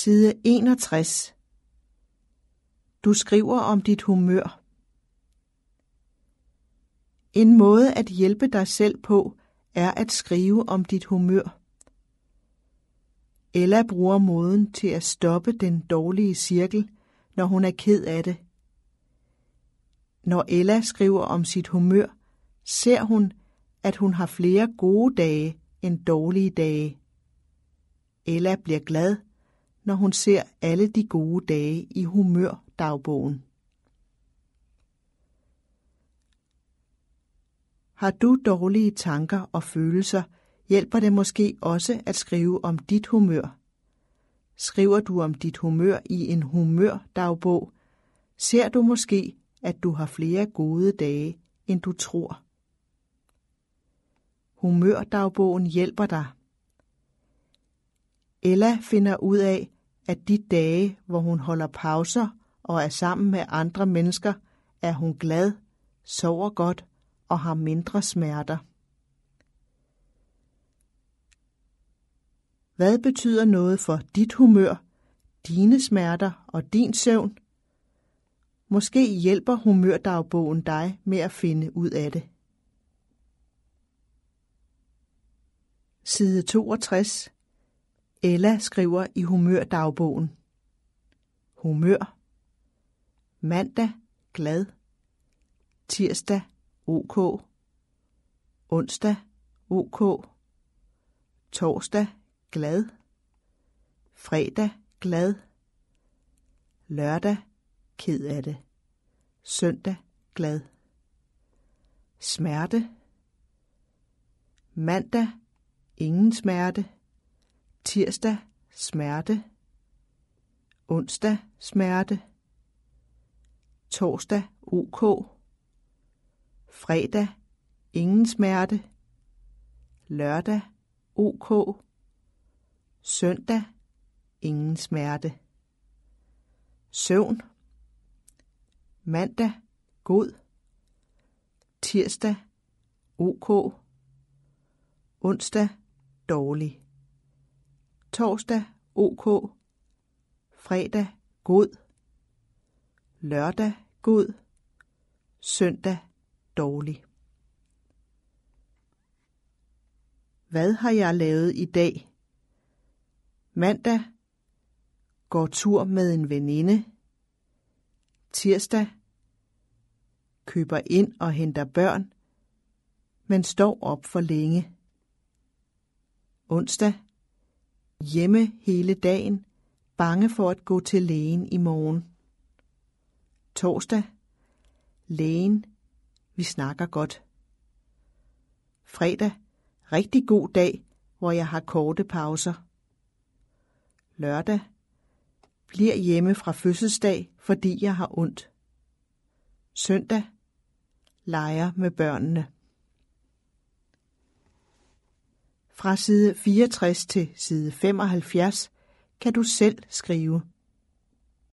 Side 61. Du skriver om dit humør. En måde at hjælpe dig selv på er at skrive om dit humør. Ella bruger måden til at stoppe den dårlige cirkel, når hun er ked af det. Når Ella skriver om sit humør, ser hun, at hun har flere gode dage end dårlige dage. Ella bliver glad, når hun ser alle de gode dage i humørdagbogen. Har du dårlige tanker og følelser, hjælper det måske også at skrive om dit humør. Skriver du om dit humør i en humørdagbog, ser du måske, at du har flere gode dage, end du tror. Humørdagbogen hjælper dig. Ella finder ud af, at de dage, hvor hun holder pauser og er sammen med andre mennesker, er hun glad, sover godt og har mindre smerter. Hvad betyder noget for dit humør, dine smerter og din søvn? Måske hjælper humørdagbogen dig med at finde ud af det. Side 62. Ella skriver i humørdagbogen. Humør. Mandag, glad. Tirsdag, ok. Onsdag, ok. Torsdag, glad. Fredag, glad. Lørdag, ked af det. Søndag, glad. Smerte. Mandag, ingen smerte. Tirsdag, smerte. Onsdag, smerte. Torsdag, ok. Fredag, ingen smerte. Lørdag, ok. Søndag, ingen smerte. Søvn. Mandag, god. Tirsdag, ok. Onsdag, dårlig. Torsdag, ok. Fredag, god. Lørdag, god. Søndag, dårlig. Hvad har jeg lavet i dag? Mandag, går tur med en veninde. Tirsdag, køber ind og henter børn, men står op for længe. Onsdag, hjemme hele dagen, bange for at gå til lægen i morgen. Torsdag, lægen, vi snakker godt. Fredag, rigtig god dag, hvor jeg har korte pauser. Lørdag, bliver hjemme fra fødselsdag, fordi jeg har ondt. Søndag, leger med børnene. Fra side 64 til side 75 kan du selv skrive.